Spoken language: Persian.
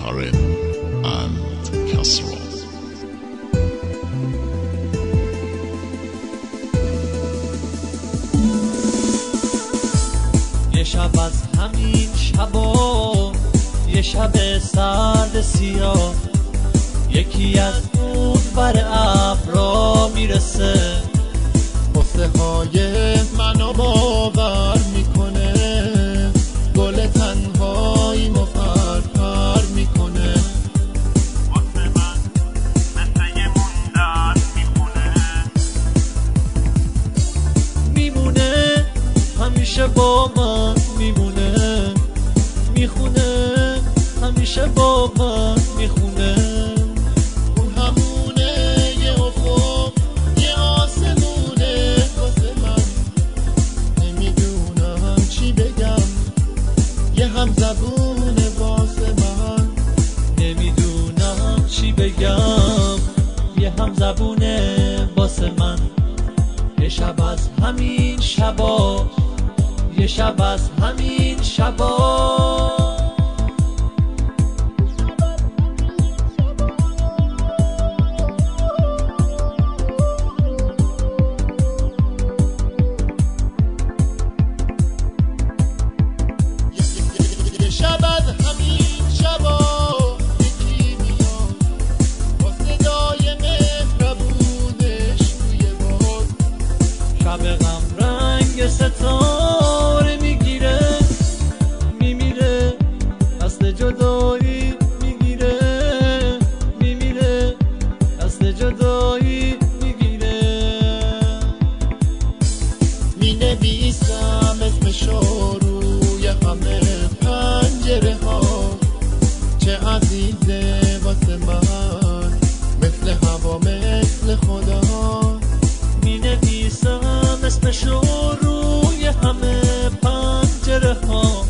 Karen and Kasra. یه شب از همین شبا، یه شب سرد سیاه، یکی از اون بر ابرا میرسه، قصه های منو باور میکنه، گل تنهایی مفرفر میکنه، واسه من مثل یه موندن میمونه همیشه با من، میمونه میخونه همیشه با من میخونه. اون همونه یه افق یه آسمونه واسه من، نمیدونم چی بگم، یه هم زبونه واسه من، نمیدونم چی بگم، یه هم زبونه واسه من. یه شب از همین شبا، یه شب از همین شبا، یه شب از همین شبا یکی میاد با صدای مهربونش توی باد، شب غم رنگ ستاره میگیره، میمیره دست جدایی میگیره، میمیره دست جدایی میگیره. مینویسم اسمشو روی همه پنجره ها، چه عزیزه واسه من، مثل هوا مثل خدا، مینویسم اسمشو روی همه پنجره ها،